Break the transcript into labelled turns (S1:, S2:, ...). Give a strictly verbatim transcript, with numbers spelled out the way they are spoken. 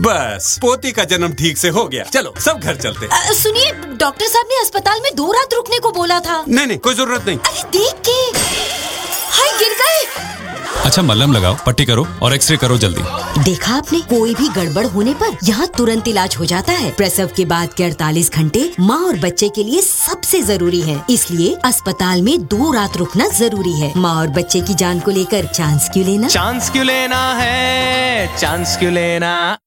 S1: बस पोती का जन्म ठीक से हो गया। चलो सब घर चलते।
S2: सुनिए, डॉक्टर साहब ने अस्पताल में दो रात रुकने को बोला था।
S1: नहीं नहीं कोई जरूरत नहीं।
S2: अरे देख के, हाय गिर गए।
S3: अच्छा मलहम लगाओ, पट्टी करो और एक्सरे करो जल्दी।
S2: देखा आपने, कोई भी गड़बड़ होने पर यहाँ तुरंत इलाज हो जाता है। प्रसव के बाद के अड़तालीस घंटे माँ और बच्चे के लिए सबसे जरूरी है, इसलिए अस्पताल में दो रात रुकना जरूरी है। माँ और बच्चे की जान को लेकर चांस क्यों लेना?
S4: चांस क्यों लेना है, चांस क्यों लेना।